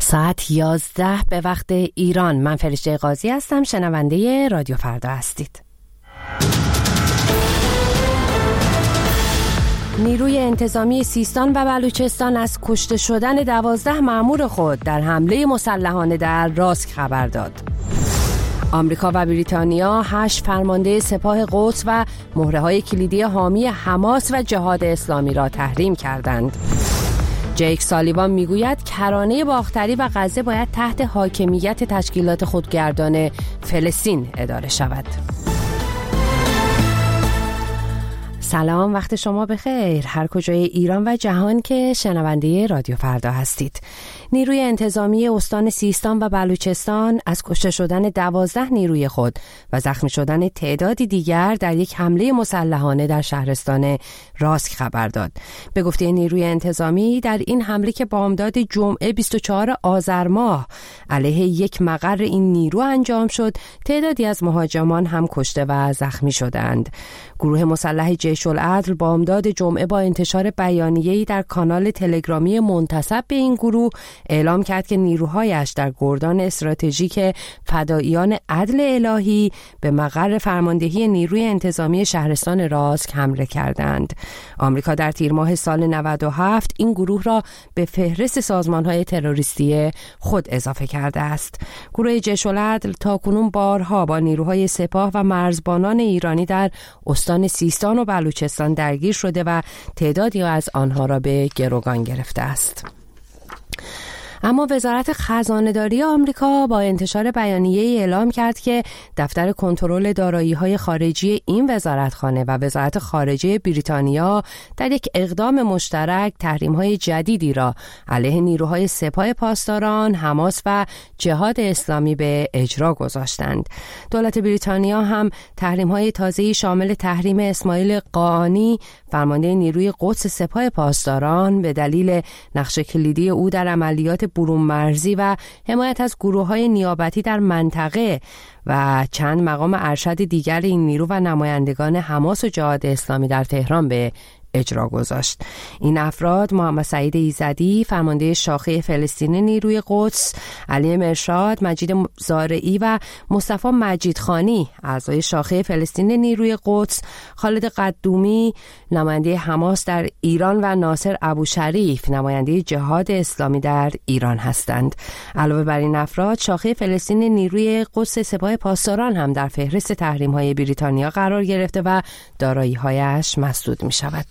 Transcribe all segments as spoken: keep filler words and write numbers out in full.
ساعت یازده به وقت ایران. من فرشته قاضی هستم، شنونده رادیو فردا هستید. نیروی انتظامی سیستان و بلوچستان از کشته شدن دوازده مأمور خود در حمله مسلحانه در راسک خبر داد. آمریکا و بریتانیا هشت فرمانده سپاه قدس و مهره‌های کلیدی حامی حماس و جهاد اسلامی را تحریم کردند. جیک سالیوان میگوید کرانه باختری و غزه باید تحت حاکمیت تشکیلات خودگردان فلسطین اداره شود. سلام، وقت شما بخیر هر کجای ایران و جهان که شنونده رادیو فردا هستید. نیروی انتظامی استان سیستان و بلوچستان از کشته شدن دوازده نیروی خود و زخمی شدن تعدادی دیگر در یک حمله مسلحانه در شهرستان راسک خبر داد. به گفته نیروی انتظامی در این حمله که بامداد جمعه بیست و چهارم آذر ماه علیه یک مقر این نیرو انجام شد، تعدادی از مهاجمان هم کشته و زخمی شدند. گروه مسلح جیش العدل بامداد جمعه با انتشار بیانیه‌ای در کانال تلگرامی منتسب به این گروه اعلام کرد که نیروهایش در گردان استراتژیک فداییان عدل الهی به مقر فرماندهی نیروی انتظامی شهرستان راسک حمله کردند. آمریکا در تیر ماه سال نود و هفت این گروه را به فهرست سازمان‌های تروریستی خود اضافه کرده است. گروه جیش العدل تاکنون بارها با نیروهای سپاه و مرزبانان ایرانی در استان سیستان و بلوچستان درگیر شده و تعدادی از آنها را به گروگان گرفته است. اما وزارت خزانه‌داری آمریکا با انتشار بیانیه‌ای اعلام کرد که دفتر کنترل دارایی‌های خارجی این وزارتخانه و وزارت خارجه بریتانیا در یک اقدام مشترک تحریم‌های جدیدی را علیه نیروهای سپاه پاسداران، حماس و جهاد اسلامی به اجرا گذاشتند. دولت بریتانیا هم تحریم‌های تازه‌ای شامل تحریم اسماعیل قاآنی، فرمانده نیروی قدس سپاه پاسداران، به دلیل نقش کلیدی او در عملیات برون مرزی و حمایت از گروه‌های نیابتی در منطقه و چند مقام ارشد دیگر این نیرو و نمایندگان حماس و جهاد اسلامی در تهران به اجرا گذاشت. این افراد محمد سعید ایزدی، فرمانده شاخه فلسطین نیروی قدس، علی مرشاد، مجید زارعی و مصطفی مجیدخانی، اعضای شاخه فلسطین نیروی قدس، خالد قدومی، نماینده حماس در ایران و ناصر ابوشریف، نماینده جهاد اسلامی در ایران هستند. علاوه بر این افراد، شاخه فلسطین نیروی قدس سپاه پاسداران هم در فهرست تحریم‌های بریتانیا قرار گرفته و دارایی‌هایش مسدود می‌شود.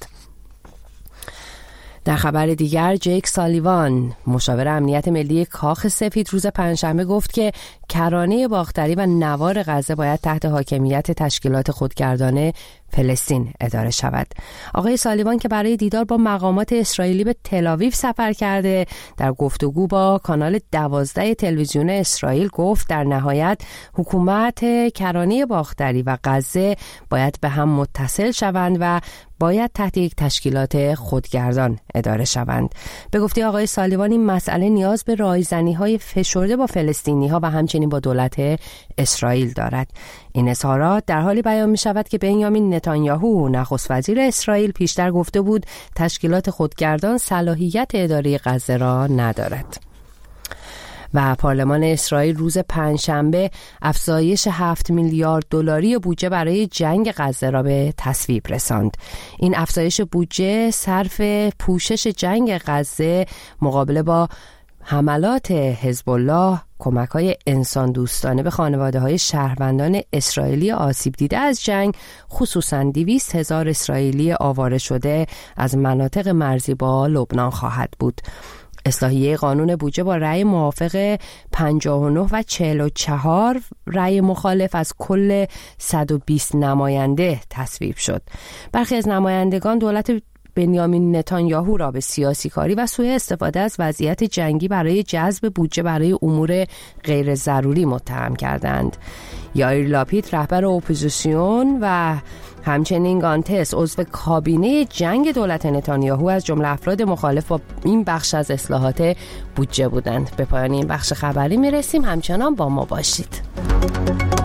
در خبر دیگر، جیک سالیوان، مشاور امنیت ملی کاخ سفید، روز پنجشنبه گفت که کرانه باختری و نوار غزه باید تحت حاکمیت تشکیلات خودگردان فلسطین اداره شود. آقای سالیوان که برای دیدار با مقامات اسرائیلی به تل‌آویو سفر کرده، در گفتگو با کانال دوازده تلویزیون اسرائیل گفت در نهایت حکومت کرانه باختری و غزه باید به هم متصل شوند و باید تحت یک تشکیلات خودگردان اداره شوند. به گفته آقای سالیوان این مسئله نیاز به رایزنی‌های فشرده با فلسطینی‌ها و همچنین با دولت اسرائیل دارد. این اظهارات در حالی بیان می شود که بنیامین نتانیاهو، نخست وزیر اسرائیل، پیشتر گفته بود تشکیلات خودگردان صلاحیت اداره غزه را ندارد. و پارلمان اسرائیل روز پنجشنبه افزایش هفت میلیارد دلاری بودجه برای جنگ غزه را به تصویب رساند. این افزایش بودجه صرف پوشش جنگ غزه مقابله با حملات حزب الله، کمک‌های انسان دوستانه به خانواده‌های شهروندان اسرائیلی آسیب دیده از جنگ، خصوصاً دویست هزار اسرائیلی آواره شده از مناطق مرزی با لبنان خواهد بود. اصلاحیه قانون بودجه با رأی موافق پنجاه و نه و چهل و چهار رأی مخالف از کل صد و بیست نماینده تصویب شد. برخی از نمایندگان دولت بنیامین نتانیاهو را به سیاسی کاری و سوء استفاده از وضعیت جنگی برای جذب بودجه برای امور غیر ضروری متهم کردند. یائیر لاپید، رهبر اپوزیسیون، و همچنین گانتس، عضو کابینه جنگ دولت نتانیاهو، از جمله افراد مخالف با این بخش از اصلاحات بودجه بودند. به پایان این بخش خبری میرسیم، همچنان با ما باشید.